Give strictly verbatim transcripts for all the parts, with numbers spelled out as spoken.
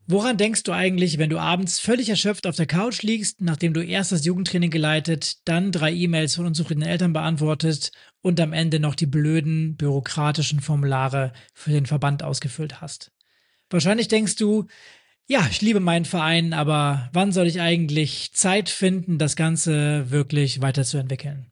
Woran denkst du eigentlich, wenn du abends völlig erschöpft auf der Couch liegst, nachdem du erst das Jugendtraining geleitet, dann drei E-Mails von unzufriedenen Eltern beantwortet und am Ende noch die blöden bürokratischen Formulare für den Verband ausgefüllt hast? Wahrscheinlich denkst du, ja, ich liebe meinen Verein, aber wann soll ich eigentlich Zeit finden, das Ganze wirklich weiterzuentwickeln?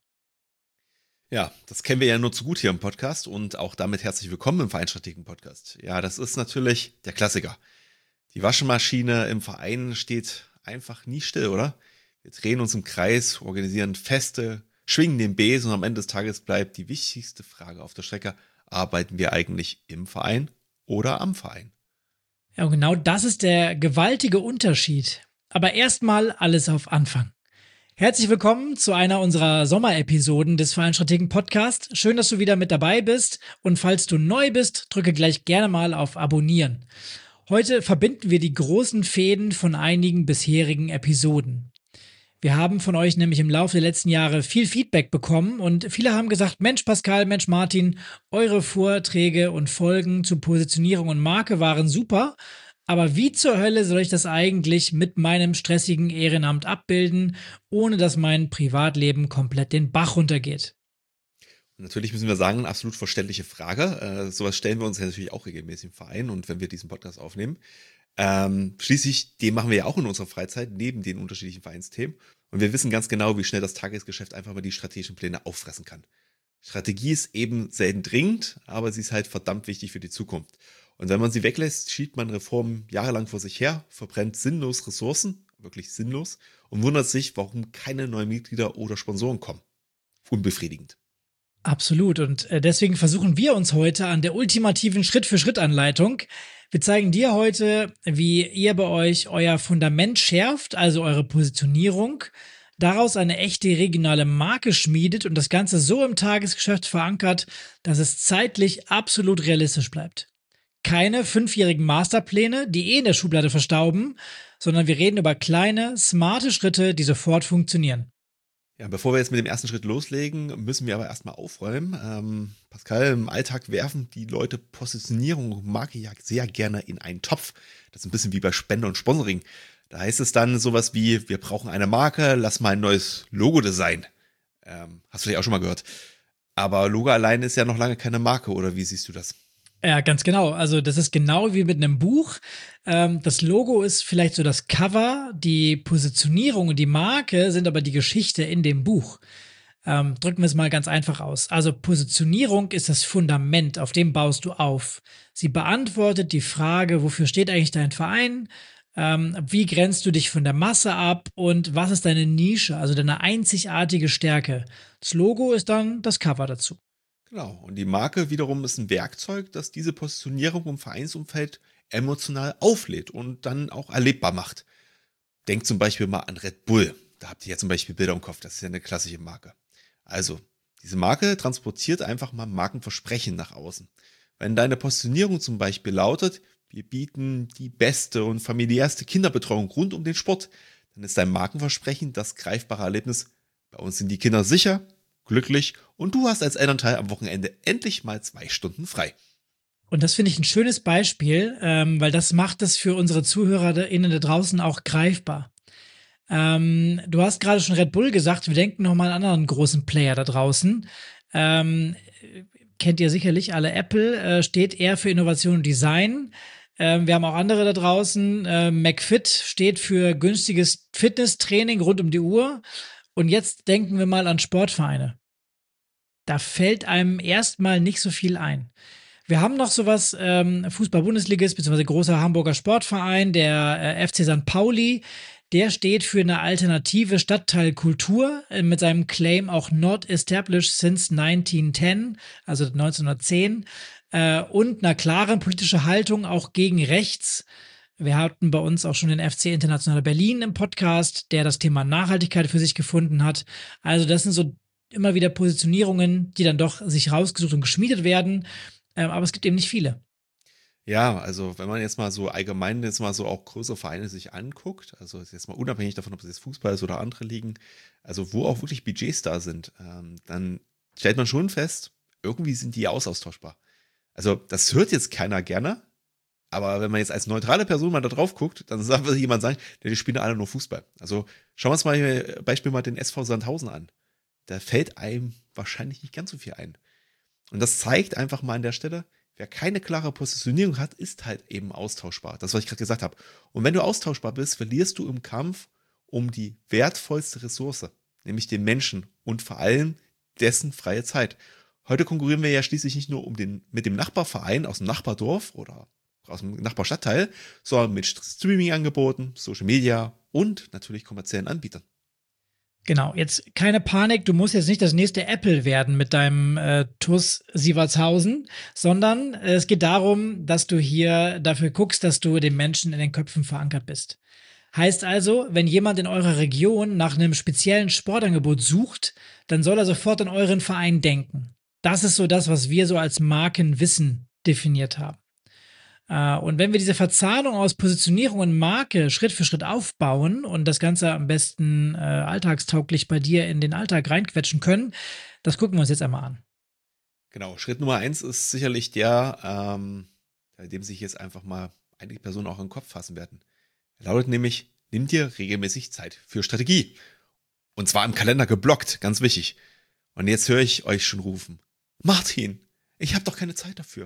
Ja, das kennen wir ja nur zu gut hier im Podcast und auch damit herzlich willkommen im Vereinsstrategen-Podcast. Ja, das ist natürlich der Klassiker. Die Waschmaschine im Verein steht einfach nie still, oder? Wir drehen uns im Kreis, organisieren Feste, schwingen den Besen und am Ende des Tages bleibt die wichtigste Frage auf der Strecke: Arbeiten wir eigentlich im Verein oder am Verein? Ja, und genau das ist der gewaltige Unterschied. Aber erstmal alles auf Anfang. Herzlich willkommen zu einer unserer Sommerepisoden des Vereinsstrategen Podcast. Schön, dass du wieder mit dabei bist. Und falls du neu bist, drücke gleich gerne mal auf Abonnieren. Heute verbinden wir die großen Fäden von einigen bisherigen Episoden. Wir haben von euch nämlich im Laufe der letzten Jahre viel Feedback bekommen und viele haben gesagt, Mensch Pascal, Mensch Martin, eure Vorträge und Folgen zu Positionierung und Marke waren super, aber wie zur Hölle soll ich das eigentlich mit meinem stressigen Ehrenamt abbilden, ohne dass mein Privatleben komplett den Bach runtergeht? Und natürlich müssen wir sagen, absolut verständliche Frage. Äh, sowas stellen wir uns ja natürlich auch regelmäßig im Verein und wenn wir diesen Podcast aufnehmen. Ähm, schließlich, den machen wir ja auch in unserer Freizeit, neben den unterschiedlichen Vereinsthemen. Und wir wissen ganz genau, wie schnell das Tagesgeschäft einfach mal die strategischen Pläne auffressen kann. Strategie ist eben selten dringend, aber sie ist halt verdammt wichtig für die Zukunft. Und wenn man sie weglässt, schiebt man Reformen jahrelang vor sich her, verbrennt sinnlos Ressourcen, wirklich sinnlos, und wundert sich, warum keine neuen Mitglieder oder Sponsoren kommen. Unbefriedigend. Absolut. Und äh, deswegen versuchen wir uns heute an der ultimativen Schritt-für-Schritt-Anleitung. Wir zeigen dir heute, wie ihr bei euch euer Fundament schärft, also eure Positionierung, daraus eine echte regionale Marke schmiedet und das Ganze so im Tagesgeschäft verankert, dass es zeitlich absolut realistisch bleibt. Keine fünfjährigen Masterpläne, die eh in der Schublade verstauben, sondern wir reden über kleine, smarte Schritte, die sofort funktionieren. Ja, bevor wir jetzt mit dem ersten Schritt loslegen, müssen wir aber erstmal aufräumen. Ähm, Pascal, im Alltag werfen die Leute Positionierung und Marke ja sehr gerne in einen Topf. Das ist ein bisschen wie bei Spende und Sponsoring. Da heißt es dann sowas wie, wir brauchen eine Marke, lass mal ein neues Logo designen. Ähm, hast du vielleicht auch schon mal gehört. Aber Logo alleine ist ja noch lange keine Marke, oder wie siehst du das? Ja, ganz genau. Also das ist genau wie mit einem Buch. Ähm, das Logo ist vielleicht so das Cover, die Positionierung und die Marke sind aber die Geschichte in dem Buch. Ähm, drücken wir es mal ganz einfach aus. Also Positionierung ist das Fundament, auf dem baust du auf. Sie beantwortet die Frage, wofür steht eigentlich dein Verein? Ähm, wie grenzt du dich von der Masse ab und was ist deine Nische, also deine einzigartige Stärke? Das Logo ist dann das Cover dazu. Genau. Und die Marke wiederum ist ein Werkzeug, das diese Positionierung im Vereinsumfeld emotional auflädt und dann auch erlebbar macht. Denkt zum Beispiel mal an Red Bull. Da habt ihr ja zum Beispiel Bilder im Kopf. Das ist ja eine klassische Marke. Also, diese Marke transportiert einfach mal Markenversprechen nach außen. Wenn deine Positionierung zum Beispiel lautet, wir bieten die beste und familiärste Kinderbetreuung rund um den Sport, dann ist dein Markenversprechen das greifbare Erlebnis: Bei uns sind die Kinder sicher, glücklich und du hast als Elternteil am Wochenende endlich mal zwei Stunden frei. Und das finde ich ein schönes Beispiel, ähm, weil das macht es für unsere ZuhörerInnen da draußen auch greifbar. Ähm, du hast gerade schon Red Bull gesagt, wir denken noch mal an einen anderen großen Player da draußen. Ähm, kennt ihr sicherlich alle, Apple äh, steht eher für Innovation und Design. Ähm, wir haben auch andere da draußen. Äh, McFit steht für günstiges Fitnesstraining rund um die Uhr. Und jetzt denken wir mal an Sportvereine. Da fällt einem erstmal nicht so viel ein. Wir haben noch sowas, ähm, Fußball-Bundesligist, beziehungsweise großer Hamburger Sportverein, der äh, F C Sankt Pauli. Der steht für eine alternative Stadtteilkultur äh, mit seinem Claim auch Not Established since neunzehnhundertzehn, also neunzehnhundertzehn, äh, und einer klaren politischen Haltung auch gegen rechts. Wir hatten bei uns auch schon den F C International Berlin im Podcast, der das Thema Nachhaltigkeit für sich gefunden hat. Also das sind so immer wieder Positionierungen, die dann doch sich rausgesucht und geschmiedet werden. Ähm, aber es gibt eben nicht viele. Ja, also wenn man jetzt mal so allgemein jetzt mal so auch größere Vereine sich anguckt, also jetzt mal unabhängig davon, ob es jetzt Fußball ist oder andere Ligen, also wo auch wirklich Budgets da sind, ähm, dann stellt man schon fest, irgendwie sind die ja austauschbar. Also das hört jetzt keiner gerne, Aber wenn man jetzt als neutrale Person mal da drauf guckt, dann sagt jemand sagen, die spielen alle nur Fußball. Also schauen wir uns mal hier Beispiel mal den S V Sandhausen an. Da fällt einem wahrscheinlich nicht ganz so viel ein. Und das zeigt einfach mal an der Stelle, wer keine klare Positionierung hat, ist halt eben austauschbar. Das, was ich gerade gesagt habe. Und wenn du austauschbar bist, verlierst du im Kampf um die wertvollste Ressource, nämlich den Menschen und vor allem dessen freie Zeit. Heute konkurrieren wir ja schließlich nicht nur um den, mit dem Nachbarverein aus dem Nachbardorf oder aus dem Nachbarstadtteil, sondern mit Streaming-Angeboten, Social Media und natürlich kommerziellen Anbietern. Genau, jetzt keine Panik, du musst jetzt nicht das nächste Apple werden mit deinem äh, T U S Sievertshausen, sondern äh, es geht darum, dass du hier dafür guckst, dass du den Menschen in den Köpfen verankert bist. Heißt also, wenn jemand in eurer Region nach einem speziellen Sportangebot sucht, dann soll er sofort an euren Verein denken. Das ist so das, was wir so als Markenwissen definiert haben. Und wenn wir diese Verzahnung aus Positionierung und Marke Schritt für Schritt aufbauen und das Ganze am besten äh, alltagstauglich bei dir in den Alltag reinquetschen können, das gucken wir uns jetzt einmal an. Genau, Schritt Nummer eins ist sicherlich der, ähm, bei dem sich jetzt einfach mal einige Personen auch in den Kopf fassen werden. Er lautet nämlich, nimm dir regelmäßig Zeit für Strategie. Und zwar im Kalender geblockt, ganz wichtig. Und jetzt höre ich euch schon rufen, Martin, ich habe doch keine Zeit dafür.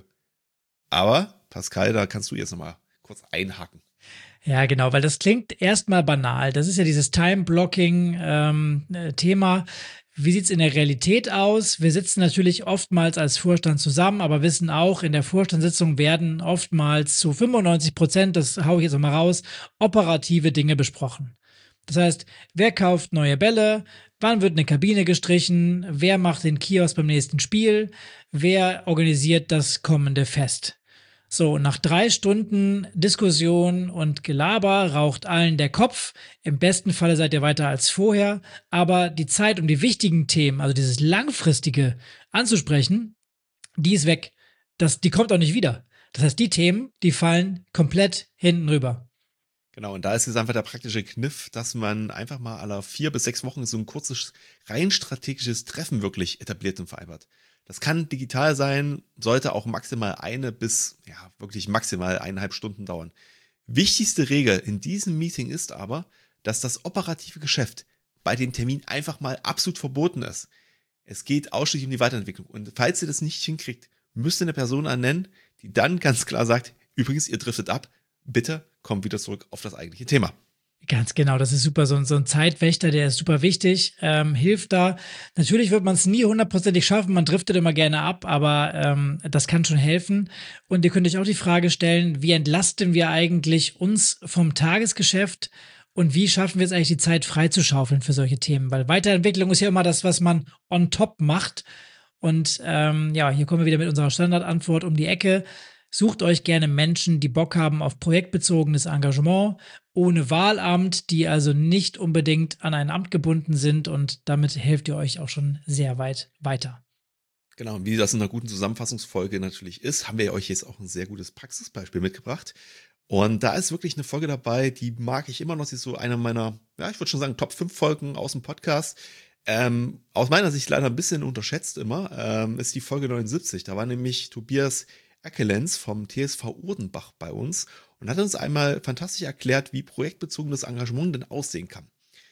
Aber, Pascal, da kannst du jetzt nochmal kurz einhaken. Ja, genau, weil das klingt erstmal banal. Das ist ja dieses Time-Blocking-Thema. Ähm, Wie sieht's in der Realität aus? Wir sitzen natürlich oftmals als Vorstand zusammen, aber wissen auch, in der Vorstandssitzung werden oftmals zu fünfundneunzig Prozent, das hau ich jetzt nochmal raus, operative Dinge besprochen. Das heißt, wer kauft neue Bälle? Wann wird eine Kabine gestrichen? Wer macht den Kiosk beim nächsten Spiel? Wer organisiert das kommende Fest? So, nach drei Stunden Diskussion und Gelaber raucht allen der Kopf. Im besten Falle seid ihr weiter als vorher. Aber die Zeit, um die wichtigen Themen, also dieses Langfristige anzusprechen, die ist weg. Das, die kommt auch nicht wieder. Das heißt, die Themen, die fallen komplett hinten rüber. Genau, und da ist jetzt einfach der praktische Kniff, dass man einfach mal alle vier bis sechs Wochen so ein kurzes, rein strategisches Treffen wirklich etabliert und vereinbart. Das kann digital sein, sollte auch maximal eine bis, ja, wirklich maximal eineinhalb Stunden dauern. Wichtigste Regel in diesem Meeting ist aber, dass das operative Geschäft bei dem Termin einfach mal absolut verboten ist. Es geht ausschließlich um die Weiterentwicklung. Und falls ihr das nicht hinkriegt, müsst ihr eine Person annennen, die dann ganz klar sagt, übrigens, ihr driftet ab, bitte kommt wieder zurück auf das eigentliche Thema. Ganz genau, das ist super. So, so ein Zeitwächter, der ist super wichtig, ähm, hilft da. Natürlich wird man es nie hundertprozentig schaffen, man driftet immer gerne ab, aber ähm, das kann schon helfen. Und ihr könnt euch auch die Frage stellen, wie entlasten wir eigentlich uns vom Tagesgeschäft und wie schaffen wir es eigentlich, die Zeit freizuschaufeln für solche Themen? Weil Weiterentwicklung ist ja immer das, was man on top macht. Und ähm, ja, hier kommen wir wieder mit unserer Standardantwort um die Ecke. Sucht euch gerne Menschen, die Bock haben auf projektbezogenes Engagement, ohne Wahlamt, die also nicht unbedingt an ein Amt gebunden sind, und damit helft ihr euch auch schon sehr weit weiter. Genau, und wie das in einer guten Zusammenfassungsfolge natürlich ist, haben wir euch jetzt auch ein sehr gutes Praxisbeispiel mitgebracht. Und da ist wirklich eine Folge dabei, die mag ich immer noch. Sie ist so eine meiner, ja, ich würde schon sagen, Top fünf Folgen aus dem Podcast. Ähm, aus meiner Sicht leider ein bisschen unterschätzt immer, ähm, ist die Folge neunundsiebzig. Da war nämlich Tobias Erkelenz vom T S V Urdenbach bei uns und hat uns einmal fantastisch erklärt, wie projektbezogenes Engagement denn aussehen kann.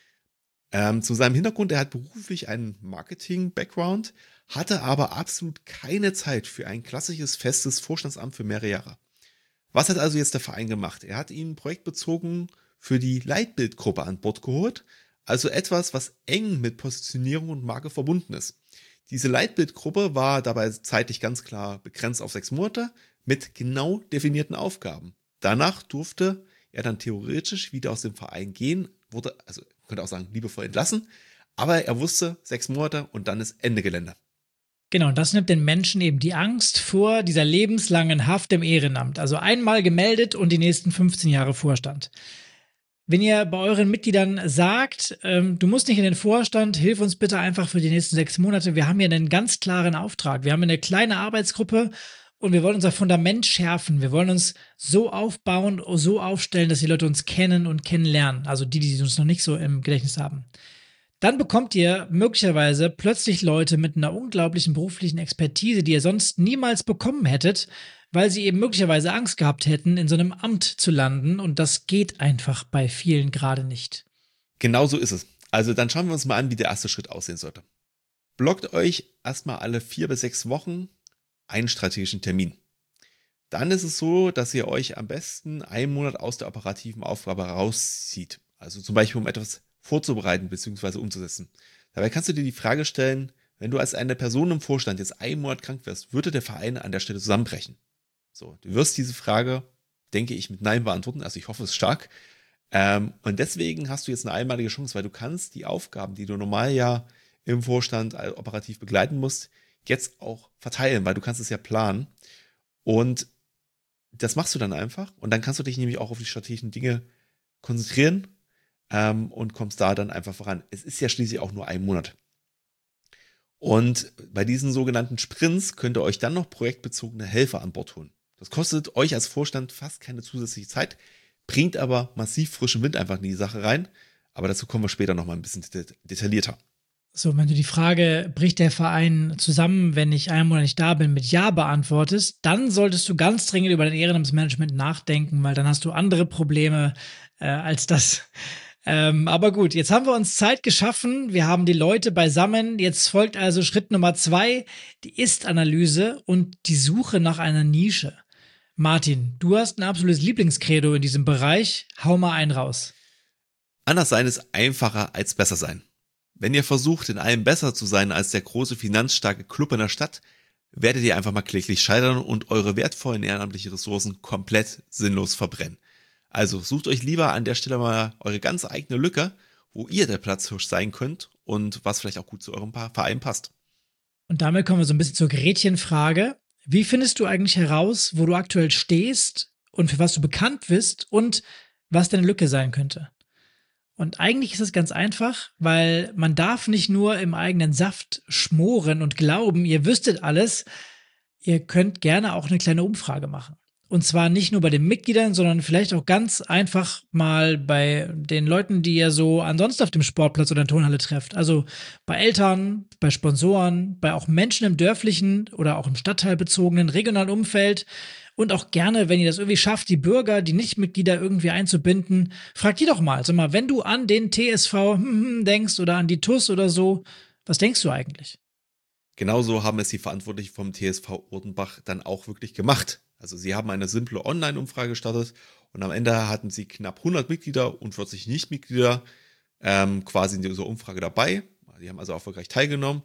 Ähm, zu seinem Hintergrund, er hat beruflich einen Marketing-Background, hatte aber absolut keine Zeit für ein klassisches, festes Vorstandsamt für mehrere Jahre. Was hat also jetzt der Verein gemacht? Er hat ihn projektbezogen für die Leitbildgruppe an Bord geholt, also etwas, was eng mit Positionierung und Marke verbunden ist. Diese Leitbildgruppe war dabei zeitlich ganz klar begrenzt auf sechs Monate mit genau definierten Aufgaben. Danach durfte er dann theoretisch wieder aus dem Verein gehen, wurde, also könnte auch sagen, liebevoll entlassen, aber er wusste, sechs Monate und dann ist Ende Gelände. Genau, und das nimmt den Menschen eben die Angst vor dieser lebenslangen Haft im Ehrenamt. Also einmal gemeldet und die nächsten fünfzehn Jahre Vorstand. Wenn ihr bei euren Mitgliedern sagt, ähm, du musst nicht in den Vorstand, hilf uns bitte einfach für die nächsten sechs Monate. Wir haben hier einen ganz klaren Auftrag. Wir haben eine kleine Arbeitsgruppe und wir wollen unser Fundament schärfen. Wir wollen uns so aufbauen, so aufstellen, dass die Leute uns kennen und kennenlernen. Also die, die uns noch nicht so im Gedächtnis haben. Dann bekommt ihr möglicherweise plötzlich Leute mit einer unglaublichen beruflichen Expertise, die ihr sonst niemals bekommen hättet, weil sie eben möglicherweise Angst gehabt hätten, in so einem Amt zu landen. Und das geht einfach bei vielen gerade nicht. Genau so ist es. Also dann schauen wir uns mal an, wie der erste Schritt aussehen sollte. Blockt euch erstmal alle vier bis sechs Wochen einen strategischen Termin. Dann ist es so, dass ihr euch am besten einen Monat aus der operativen Aufgabe rauszieht. Also zum Beispiel, um etwas vorzubereiten bzw. umzusetzen. Dabei kannst du dir die Frage stellen, wenn du als eine Person im Vorstand jetzt einen Monat krank wirst, würde der Verein an der Stelle zusammenbrechen? So, du wirst diese Frage, denke ich, mit Nein beantworten. Also ich hoffe es stark. Ähm, und deswegen hast du jetzt eine einmalige Chance, weil du kannst die Aufgaben, die du normal ja im Vorstand operativ begleiten musst, jetzt auch verteilen, weil du kannst es ja planen. Und das machst du dann einfach. Und dann kannst du dich nämlich auch auf die strategischen Dinge konzentrieren ähm, und kommst da dann einfach voran. Es ist ja schließlich auch nur ein Monat. Und bei diesen sogenannten Sprints könnt ihr euch dann noch projektbezogene Helfer an Bord holen. Das kostet euch als Vorstand fast keine zusätzliche Zeit, bringt aber massiv frischen Wind einfach in die Sache rein. Aber dazu kommen wir später nochmal ein bisschen detaillierter. So, wenn du die Frage, bricht der Verein zusammen, wenn ich einen Monat nicht da bin, mit Ja beantwortest, dann solltest du ganz dringend über dein Ehrenamtsmanagement nachdenken, weil dann hast du andere Probleme äh, als das. Ähm, aber gut, jetzt haben wir uns Zeit geschaffen, wir haben die Leute beisammen, jetzt folgt also Schritt Nummer zwei, die Ist-Analyse und die Suche nach einer Nische. Martin, du hast ein absolutes Lieblingskredo in diesem Bereich, hau mal einen raus. Anders sein ist einfacher als besser sein. Wenn ihr versucht, in allem besser zu sein als der große finanzstarke Club in der Stadt, werdet ihr einfach mal kläglich scheitern und eure wertvollen ehrenamtlichen Ressourcen komplett sinnlos verbrennen. Also sucht euch lieber an der Stelle mal eure ganz eigene Lücke, wo ihr der Platzhirsch sein könnt und was vielleicht auch gut zu eurem Verein passt. Und damit kommen wir so ein bisschen zur Gretchenfrage. Wie findest du eigentlich heraus, wo du aktuell stehst und für was du bekannt bist und was deine Lücke sein könnte? Und eigentlich ist es ganz einfach, weil man darf nicht nur im eigenen Saft schmoren und glauben, ihr wüsstet alles. Ihr könnt gerne auch eine kleine Umfrage machen. Und zwar nicht nur bei den Mitgliedern, sondern vielleicht auch ganz einfach mal bei den Leuten, die ihr so ansonsten auf dem Sportplatz oder in der Turnhalle trefft. Also bei Eltern, bei Sponsoren, bei auch Menschen im dörflichen oder auch im stadtteilbezogenen regionalen Umfeld. Und auch gerne, wenn ihr das irgendwie schafft, die Bürger, die Nichtmitglieder irgendwie einzubinden, fragt die doch mal. Sag mal, wenn du an den T S V denkst oder an die T U S oder so, was denkst du eigentlich? Genauso haben es die Verantwortlichen vom T S V Urtenbach dann auch wirklich gemacht. Also sie haben eine simple Online-Umfrage gestartet und am Ende hatten sie knapp hundert Mitglieder und vierzig Nichtmitglieder ähm, quasi in dieser Umfrage dabei. Die haben also erfolgreich teilgenommen.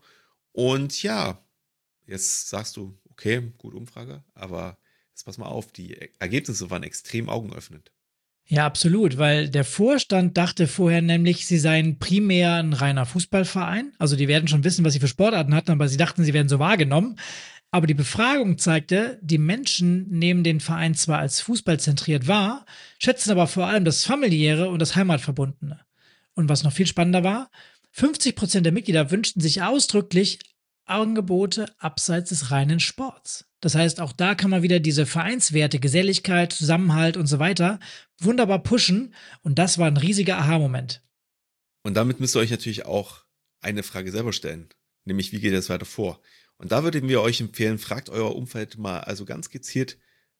Und ja, jetzt sagst du, okay, gute Umfrage, aber jetzt pass mal auf, die Ergebnisse waren extrem augenöffnend. Ja, absolut, weil der Vorstand dachte vorher nämlich, sie seien primär ein reiner Fußballverein. Also die werden schon wissen, was sie für Sportarten hatten, aber sie dachten, sie werden so wahrgenommen. Aber die Befragung zeigte, die Menschen nehmen den Verein zwar als fußballzentriert wahr, schätzen aber vor allem das Familiäre und das Heimatverbundene. Und was noch viel spannender war, fünfzig Prozent der Mitglieder wünschten sich ausdrücklich Angebote abseits des reinen Sports. Das heißt, auch da kann man wieder diese Vereinswerte, Geselligkeit, Zusammenhalt und so weiter wunderbar pushen. Und das war ein riesiger Aha-Moment. Und damit müsst ihr euch natürlich auch eine Frage selber stellen, nämlich wie geht es weiter vor? Und da würden wir euch empfehlen, fragt euer Umfeld mal also ganz gezielt,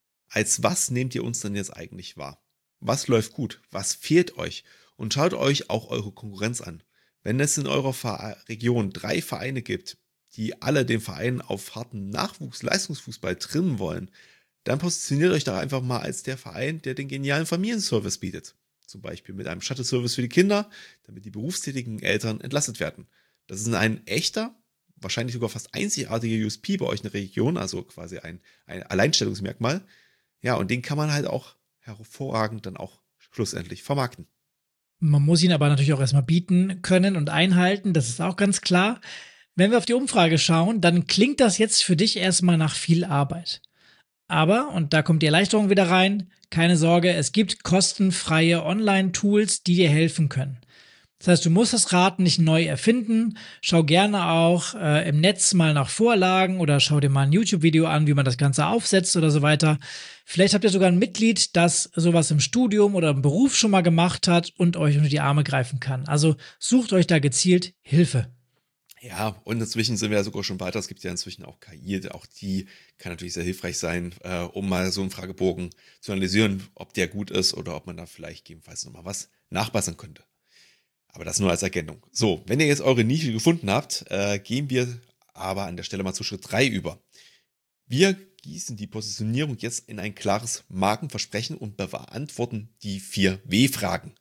als was nehmt ihr uns denn jetzt eigentlich wahr? Was läuft gut? Was fehlt euch? Und schaut euch auch eure Konkurrenz an. Wenn es in eurer Region drei Vereine gibt, die alle den Verein auf harten Nachwuchs-Leistungsfußball trimmen wollen, dann positioniert euch doch einfach mal als der Verein, der den genialen Familienservice bietet. Zum Beispiel mit einem Shuttle-Service für die Kinder, damit die berufstätigen Eltern entlastet werden. Das ist ein echter, wahrscheinlich sogar fast einzigartiger U S P bei euch in der Region, also quasi ein, ein Alleinstellungsmerkmal. Ja, und den kann man halt auch hervorragend dann auch schlussendlich vermarkten. Man muss ihn aber natürlich auch erstmal bieten können und einhalten, das ist auch ganz klar. Wenn wir auf die Umfrage schauen, dann klingt das jetzt für dich erstmal nach viel Arbeit. Aber, und da kommt die Erleichterung wieder rein, keine Sorge, es gibt kostenfreie Online-Tools, die dir helfen können. Das heißt, du musst das Rad nicht neu erfinden. Schau gerne auch äh, im Netz mal nach Vorlagen oder schau dir mal ein YouTube-Video an, wie man das Ganze aufsetzt oder so weiter. Vielleicht habt ihr sogar ein Mitglied, das sowas im Studium oder im Beruf schon mal gemacht hat und euch unter die Arme greifen kann. Also sucht euch da gezielt Hilfe. Ja, und inzwischen sind wir ja sogar schon weiter. Es gibt ja inzwischen auch K I, auch die kann natürlich sehr hilfreich sein, äh, um mal so einen Fragebogen zu analysieren, ob der gut ist oder ob man da vielleicht gegebenenfalls nochmal was nachbessern könnte. Aber das nur als Ergänzung. So, wenn ihr jetzt eure Nische gefunden habt, äh, gehen wir aber an der Stelle mal zu Schritt drei über. Wir gießen die Positionierung jetzt in ein klares Markenversprechen und beantworten die vier W-Fragen.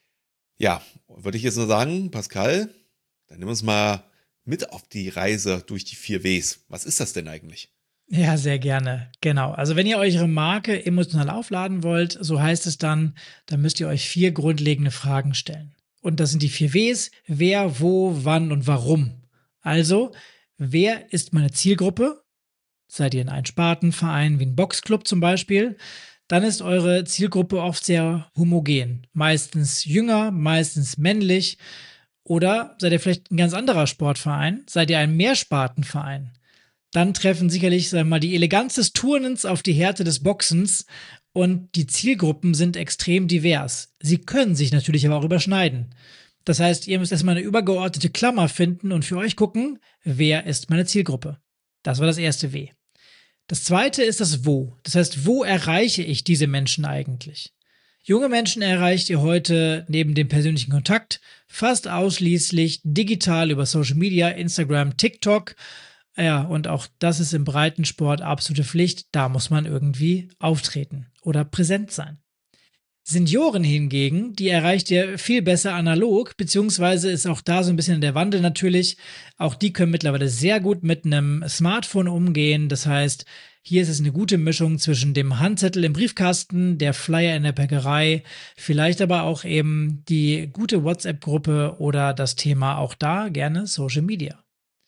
Ja, würde ich jetzt nur sagen, Pascal, dann nimm uns mal mit auf die Reise durch die vier Ws. Was ist das denn eigentlich? Ja, sehr gerne. Genau. Also wenn ihr eure Marke emotional aufladen wollt, so heißt es dann, dann müsst ihr euch vier grundlegende Fragen stellen. Und das sind die vier Ws: Wer, wo, wann und warum. Also, wer ist meine Zielgruppe? Seid ihr in einem Spartenverein wie ein Boxclub zum Beispiel? Dann ist eure Zielgruppe oft sehr homogen. Meistens jünger, meistens männlich. Oder seid ihr vielleicht ein ganz anderer Sportverein? Seid ihr ein Mehrspartenverein? Dann treffen sicherlich, sagen wir mal, die Eleganz des Turnens auf die Härte des Boxens und die Zielgruppen sind extrem divers. Sie können sich natürlich aber auch überschneiden. Das heißt, ihr müsst erstmal eine übergeordnete Klammer finden und für euch gucken, wer ist meine Zielgruppe. Das war das erste W. Das zweite ist das Wo. Das heißt, wo erreiche ich diese Menschen eigentlich? Junge Menschen erreicht ihr heute neben dem persönlichen Kontakt fast ausschließlich digital über Social Media, Instagram, TikTok. Ja, und auch das ist im Breitensport absolute Pflicht. Da muss man irgendwie auftreten oder präsent sein. Senioren hingegen, die erreicht ihr viel besser analog, beziehungsweise ist auch da so ein bisschen der Wandel natürlich. Auch die können mittlerweile sehr gut mit einem Smartphone umgehen. Das heißt, hier ist es eine gute Mischung zwischen dem Handzettel im Briefkasten, der Flyer in der Bäckerei, vielleicht aber auch eben die gute WhatsApp-Gruppe oder das Thema auch da gerne Social Media.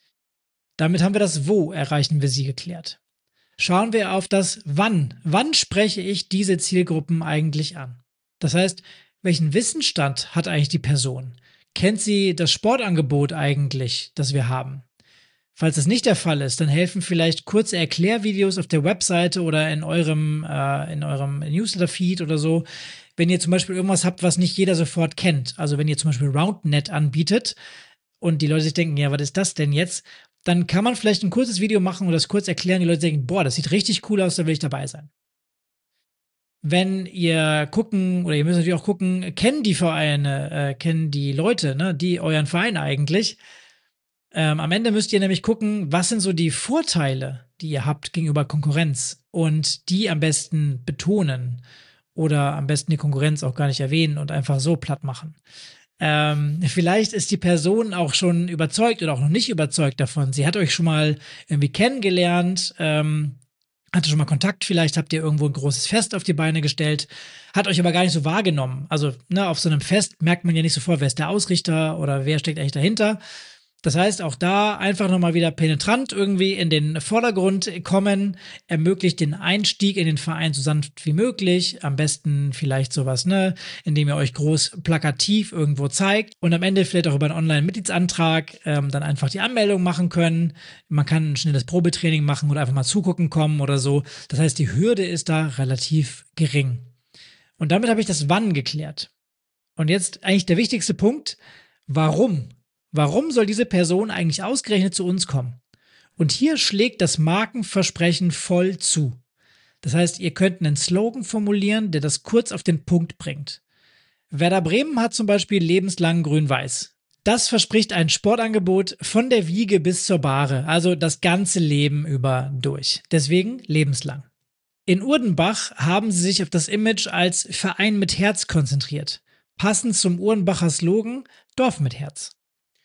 Damit haben wir das Wo erreichen wir sie geklärt. Schauen wir auf das Wann. Wann spreche ich diese Zielgruppen eigentlich an? Das heißt, welchen Wissensstand hat eigentlich die Person? Kennt sie das Sportangebot eigentlich, das wir haben? Falls das nicht der Fall ist, dann helfen vielleicht kurze Erklärvideos auf der Webseite oder in eurem, äh, in eurem Newsletter-Feed oder so. Wenn ihr zum Beispiel irgendwas habt, was nicht jeder sofort kennt, also wenn ihr zum Beispiel RoundNet anbietet und die Leute sich denken, ja, was ist das denn jetzt? Dann kann man vielleicht ein kurzes Video machen und das kurz erklären. Die Leute denken, boah, das sieht richtig cool aus, da will ich dabei sein. Wenn ihr gucken, oder ihr müsst natürlich auch gucken, kennen die Vereine, äh, kennen die Leute, ne, die euren Verein eigentlich. Ähm, am Ende müsst ihr nämlich gucken, was sind so die Vorteile, die ihr habt gegenüber Konkurrenz und die am besten betonen oder am besten die Konkurrenz auch gar nicht erwähnen und einfach so platt machen. Ähm, vielleicht ist die Person auch schon überzeugt oder auch noch nicht überzeugt davon. Sie hat euch schon mal irgendwie kennengelernt, ähm, hatte schon mal Kontakt, vielleicht habt ihr irgendwo ein großes Fest auf die Beine gestellt, hat euch aber gar nicht so wahrgenommen. Also, ne, auf so einem Fest merkt man ja nicht sofort, wer ist der Ausrichter oder wer steckt eigentlich dahinter. Das heißt, auch da einfach nochmal wieder penetrant irgendwie in den Vordergrund kommen, ermöglicht den Einstieg in den Verein so sanft wie möglich. Am besten vielleicht sowas, ne, indem ihr euch groß plakativ irgendwo zeigt und am Ende vielleicht auch über einen Online-Mitgliedsantrag ähm, dann einfach die Anmeldung machen können. Man kann ein schnelles Probetraining machen oder einfach mal zugucken kommen oder so. Das heißt, die Hürde ist da relativ gering. Und damit habe ich das Wann geklärt. Und jetzt eigentlich der wichtigste Punkt: Warum? Warum soll diese Person eigentlich ausgerechnet zu uns kommen? Und hier schlägt das Markenversprechen voll zu. Das heißt, ihr könnt einen Slogan formulieren, der das kurz auf den Punkt bringt. Werder Bremen hat zum Beispiel lebenslang Grün-Weiß. Das verspricht ein Sportangebot von der Wiege bis zur Bahre, also das ganze Leben über durch. Deswegen lebenslang. In Urdenbach haben sie sich auf das Image als Verein mit Herz konzentriert. Passend zum Urdenbacher Slogan Dorf mit Herz.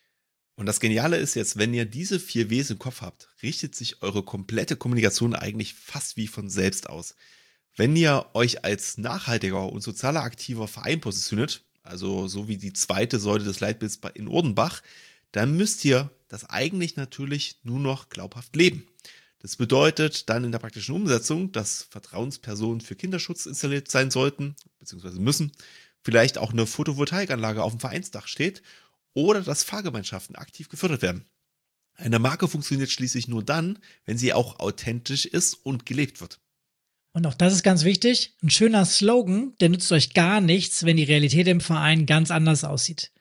Und das Geniale ist jetzt, wenn ihr diese vier Ws im Kopf habt, richtet sich eure komplette Kommunikation eigentlich fast wie von selbst aus. Wenn ihr euch als nachhaltiger und sozialer aktiver Verein positioniert, also so wie die zweite Säule des Leitbilds in Urdenbach, dann müsst ihr das eigentlich natürlich nur noch glaubhaft leben. Das bedeutet dann in der praktischen Umsetzung, dass Vertrauenspersonen für Kinderschutz installiert sein sollten, beziehungsweise müssen, vielleicht auch eine Photovoltaikanlage auf dem Vereinsdach steht, oder dass Fahrgemeinschaften aktiv gefördert werden. Eine Marke funktioniert schließlich nur dann, wenn sie auch authentisch ist und gelebt wird. Und auch das ist ganz wichtig. Ein schöner Slogan, der nützt euch gar nichts, wenn die Realität im Verein ganz anders aussieht.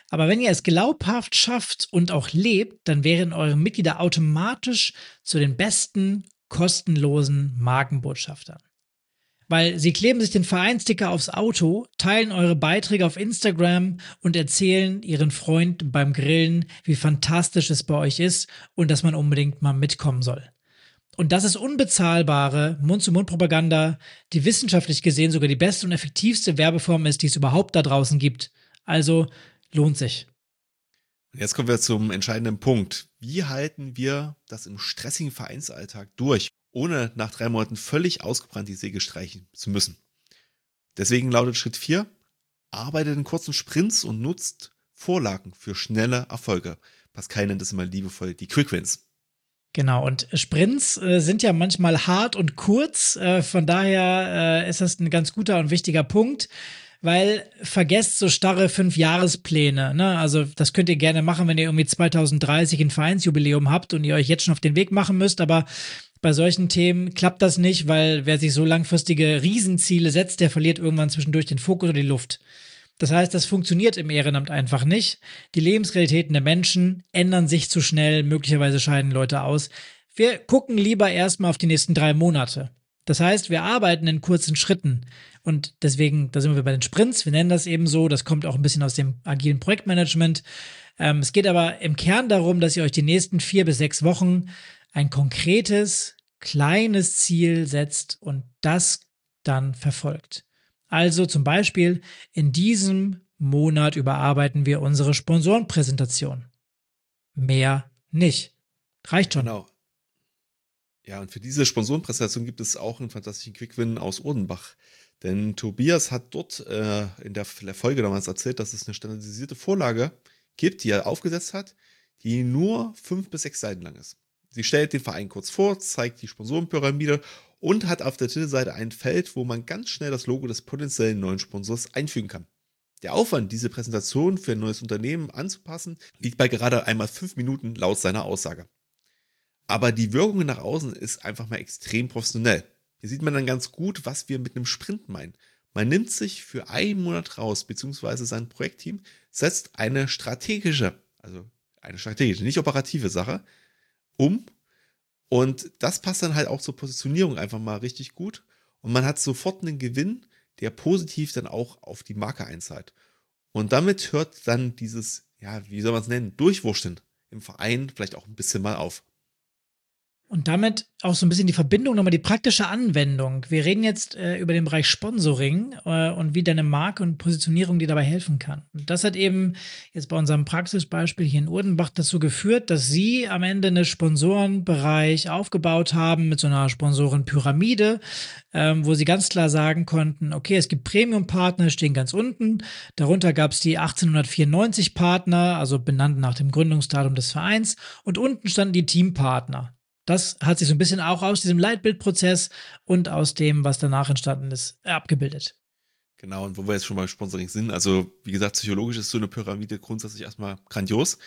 Aber wenn ihr es glaubhaft schafft und auch lebt, dann wären eure Mitglieder automatisch zu den besten kostenlosen Markenbotschaftern. Weil sie kleben sich den Vereinssticker aufs Auto, teilen eure Beiträge auf Instagram und erzählen ihren Freunden beim Grillen, wie fantastisch es bei euch ist und dass man unbedingt mal mitkommen soll. Und das ist unbezahlbare Mund-zu-Mund-Propaganda, die wissenschaftlich gesehen sogar die beste und effektivste Werbeform ist, die es überhaupt da draußen gibt. Also lohnt sich. Und jetzt kommen wir zum entscheidenden Punkt. Wie halten wir das im stressigen Vereinsalltag durch, ohne nach drei Monaten völlig ausgebrannt die Säge streichen zu müssen? Deswegen lautet Schritt vier, arbeitet in kurzen Sprints und nutzt Vorlagen für schnelle Erfolge. Pascal nennt es immer liebevoll die Quick Wins. Genau, und Sprints äh, sind ja manchmal hart und kurz, äh, von daher äh, ist das ein ganz guter und wichtiger Punkt, weil vergesst so starre Fünfjahrespläne, ne? Also das könnt ihr gerne machen, wenn ihr irgendwie zwanzig dreißig ein Vereinsjubiläum habt und ihr euch jetzt schon auf den Weg machen müsst, aber bei solchen Themen klappt das nicht, weil wer sich so langfristige Riesenziele setzt, der verliert irgendwann zwischendurch den Fokus oder die Luft. Das heißt, das funktioniert im Ehrenamt einfach nicht. Die Lebensrealitäten der Menschen ändern sich zu schnell, möglicherweise scheiden Leute aus. Wir gucken lieber erstmal auf die nächsten drei Monate. Das heißt, wir arbeiten in kurzen Schritten. Und deswegen, da sind wir bei den Sprints, wir nennen das eben so, das kommt auch ein bisschen aus dem agilen Projektmanagement. Ähm, es geht aber im Kern darum, dass ihr euch die nächsten vier bis sechs Wochen ein konkretes, kleines Ziel setzt und das dann verfolgt. Also zum Beispiel, in diesem Monat überarbeiten wir unsere Sponsorenpräsentation. Mehr nicht. Reicht schon. Genau. Ja, und für diese Sponsorenpräsentation gibt es auch einen fantastischen Quick-Win aus Urdenbach. Denn Tobias hat dort äh, in der Folge damals erzählt, dass es eine standardisierte Vorlage gibt, die er aufgesetzt hat, die nur fünf bis sechs Seiten lang ist. Sie stellt den Verein kurz vor, zeigt die Sponsorenpyramide und hat auf der Titelseite ein Feld, wo man ganz schnell das Logo des potenziellen neuen Sponsors einfügen kann. Der Aufwand, diese Präsentation für ein neues Unternehmen anzupassen, liegt bei gerade einmal fünf Minuten laut seiner Aussage. Aber die Wirkung nach außen ist einfach mal extrem professionell. Hier sieht man dann ganz gut, was wir mit einem Sprint meinen. Man nimmt sich für einen Monat raus, beziehungsweise sein Projektteam setzt eine strategische, also eine strategische, nicht operative Sache um. Und das passt dann halt auch zur Positionierung einfach mal richtig gut. Und man hat sofort einen Gewinn, der positiv dann auch auf die Marke einzahlt. Und damit hört dann dieses, ja, wie soll man es nennen, Durchwurschteln im Verein vielleicht auch ein bisschen mal auf. Und damit auch so ein bisschen die Verbindung, nochmal die praktische Anwendung. Wir reden jetzt äh, über den Bereich Sponsoring äh, und wie deine Marke und Positionierung dir dabei helfen kann. Und das hat eben jetzt bei unserem Praxisbeispiel hier in Urdenbach dazu geführt, dass sie am Ende einen Sponsorenbereich aufgebaut haben mit so einer Sponsorenpyramide, ähm, wo sie ganz klar sagen konnten, okay, es gibt Premium-Partner, stehen ganz unten. Darunter gab es die achtzehnhundertvierundneunzig Partner, also benannt nach dem Gründungsdatum des Vereins. Und unten standen die Teampartner. Das hat sich so ein bisschen auch aus diesem Leitbildprozess und aus dem, was danach entstanden ist, abgebildet. Genau, und wo wir jetzt schon beim Sponsoring sind, also wie gesagt, psychologisch ist so eine Pyramide grundsätzlich erstmal grandios,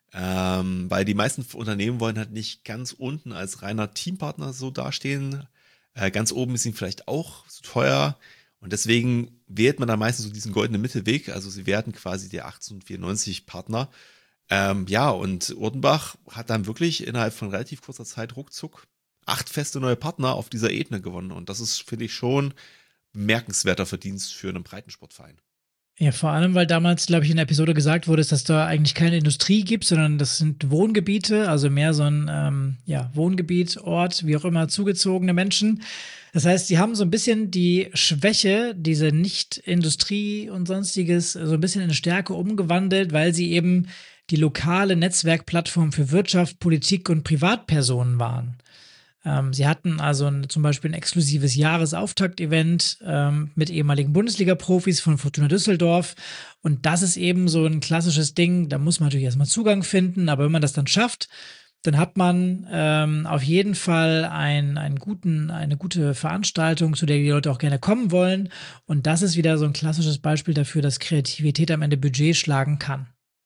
ähm, weil die meisten Unternehmen wollen halt nicht ganz unten als reiner Teampartner so dastehen. Äh, ganz oben ist ihnen vielleicht auch zu teuer und deswegen wählt man da meistens so diesen goldenen Mittelweg, also sie werden quasi der achtzehnhundertvierundneunzig Partner. Ähm, ja, und Urdenbach hat dann wirklich innerhalb von relativ kurzer Zeit ruckzuck acht feste neue Partner auf dieser Ebene gewonnen. Und das ist, finde ich, schon bemerkenswerter Verdienst für einen Breitensportverein. Ja, vor allem, weil damals, glaube ich, in der Episode gesagt wurde, dass da eigentlich keine Industrie gibt, sondern das sind Wohngebiete, also mehr so ein ähm, ja, Wohngebiet, Ort, wie auch immer, zugezogene Menschen. Das heißt, sie haben so ein bisschen die Schwäche, diese Nicht-Industrie und sonstiges, so ein bisschen in Stärke umgewandelt, weil sie eben die lokale Netzwerkplattform für Wirtschaft, Politik und Privatpersonen waren. Ähm, sie hatten also ein, zum Beispiel ein exklusives Jahresauftakt-Event ähm, mit ehemaligen Bundesliga-Profis von Fortuna Düsseldorf. Und das ist eben so ein klassisches Ding, da muss man natürlich erstmal Zugang finden, aber wenn man das dann schafft, dann hat man ähm, auf jeden Fall ein, einen guten, eine gute Veranstaltung, zu der die Leute auch gerne kommen wollen. Und das ist wieder so ein klassisches Beispiel dafür, dass Kreativität am Ende Budget schlagen kann.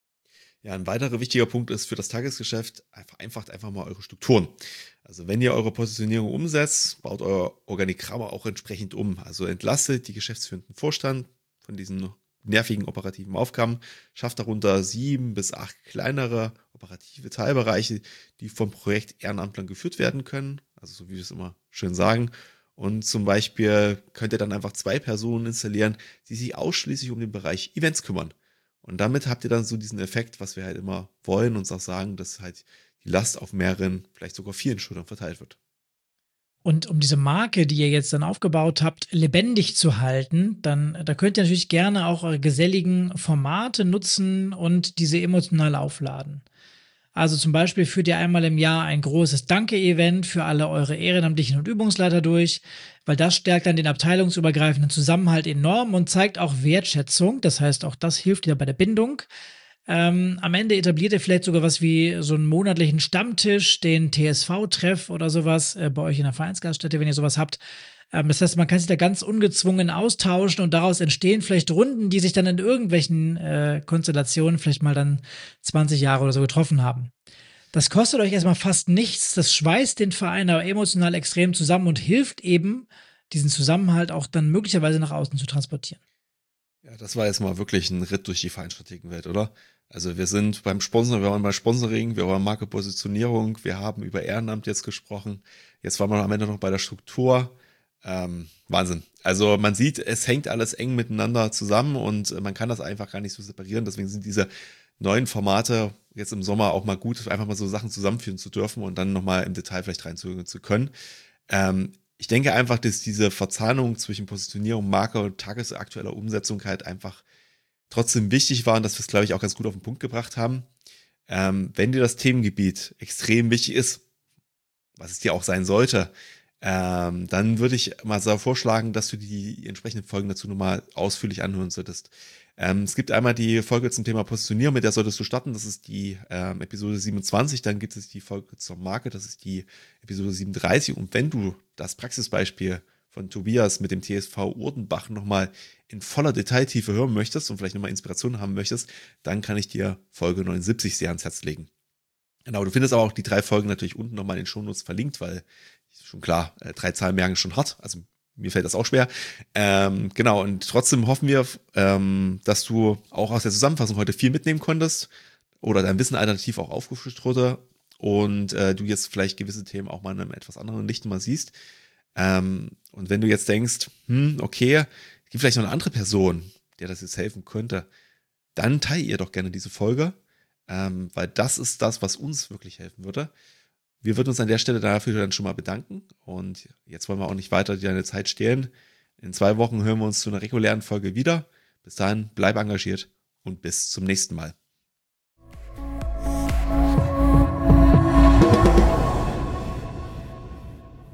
Ja, ein weiterer wichtiger Punkt ist für das Tagesgeschäft, vereinfacht einfach mal eure Strukturen. Also wenn ihr eure Positionierung umsetzt, baut euer Organigramm auch entsprechend um. Also entlastet die geschäftsführenden Vorstand von diesen nervigen operativen Aufgaben, schafft darunter sieben bis acht kleinere operative Teilbereiche, die vom Projekt Ehrenamtlern geführt werden können, also so wie wir es immer schön sagen. Und zum Beispiel könnt ihr dann einfach zwei Personen installieren, die sich ausschließlich um den Bereich Events kümmern. Und damit habt ihr dann so diesen Effekt, was wir halt immer wollen, uns auch sagen, dass halt die Last auf mehreren, vielleicht sogar vielen Schultern verteilt wird. Und um diese Marke, die ihr jetzt dann aufgebaut habt, lebendig zu halten, dann da könnt ihr natürlich gerne auch eure geselligen Formate nutzen und diese emotional aufladen. Also zum Beispiel führt ihr einmal im Jahr ein großes Danke-Event für alle eure Ehrenamtlichen und Übungsleiter durch, weil das stärkt dann den abteilungsübergreifenden Zusammenhalt enorm und zeigt auch Wertschätzung. Das heißt, auch das hilft wieder bei der Bindung. Ähm, am Ende etabliert ihr vielleicht sogar was wie so einen monatlichen Stammtisch, den T S V-Treff oder sowas äh, bei euch in der Vereinsgaststätte, wenn ihr sowas habt. Ähm, das heißt, man kann sich da ganz ungezwungen austauschen und daraus entstehen vielleicht Runden, die sich dann in irgendwelchen äh, Konstellationen vielleicht mal dann zwanzig Jahre oder so getroffen haben. Das kostet euch erstmal fast nichts, das schweißt den Verein aber emotional extrem zusammen und hilft eben, diesen Zusammenhalt auch dann möglicherweise nach außen zu transportieren. Ja, das war jetzt mal wirklich ein Ritt durch die Vereinsstrategenwelt, oder? Also wir sind beim Sponsor, wir waren bei Sponsoring, wir waren Marke Positionierung, wir haben über Ehrenamt jetzt gesprochen. Jetzt waren wir am Ende noch bei der Struktur. Ähm, Wahnsinn. Also man sieht, es hängt alles eng miteinander zusammen und man kann das einfach gar nicht so separieren. Deswegen sind diese neuen Formate jetzt im Sommer auch mal gut, einfach mal so Sachen zusammenführen zu dürfen und dann nochmal im Detail vielleicht reinzugehen zu können. Ähm, ich denke einfach, dass diese Verzahnung zwischen Positionierung, Marke und tagesaktueller Umsetzung halt einfach trotzdem wichtig war und dass wir es, glaube ich, auch ganz gut auf den Punkt gebracht haben. Ähm, wenn dir das Themengebiet extrem wichtig ist, was es dir auch sein sollte, ähm, dann würde ich mal so vorschlagen, dass du die entsprechenden Folgen dazu nochmal ausführlich anhören solltest. Ähm, es gibt einmal die Folge zum Thema Positionieren, mit der solltest du starten, das ist die ähm, Episode siebenundzwanzig, dann gibt es die Folge zur Marke, das ist die Episode siebenunddreißig und wenn du das Praxisbeispiel von Tobias mit dem T S V Urdenbach nochmal in voller Detailtiefe hören möchtest und vielleicht nochmal Inspiration haben möchtest, dann kann ich dir Folge neunundsiebzig sehr ans Herz legen. Genau, du findest aber auch die drei Folgen natürlich unten nochmal in den Shownotes verlinkt, weil ist schon klar, äh, drei Zahlen merken schon hart, also mir fällt das auch schwer. Ähm, genau, und trotzdem hoffen wir, ähm, dass du auch aus der Zusammenfassung heute viel mitnehmen konntest oder dein Wissen alternativ auch aufgefrischt wurde und äh, du jetzt vielleicht gewisse Themen auch mal in einem etwas anderen Licht mal siehst. Ähm, und wenn du jetzt denkst, hm, okay, es gibt vielleicht noch eine andere Person, der das jetzt helfen könnte, dann teile ihr doch gerne diese Folge, ähm, weil das ist das, was uns wirklich helfen würde. Wir würden uns an der Stelle dafür dann schon mal bedanken und jetzt wollen wir auch nicht weiter deine Zeit stehlen. In zwei Wochen hören wir uns zu einer regulären Folge wieder. Bis dahin, bleib engagiert und bis zum nächsten Mal.